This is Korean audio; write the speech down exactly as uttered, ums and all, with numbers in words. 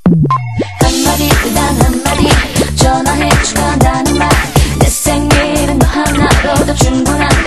한마디 단 한마디 전화해 축하한다는 말 내 생일은 너 하나로도 충분한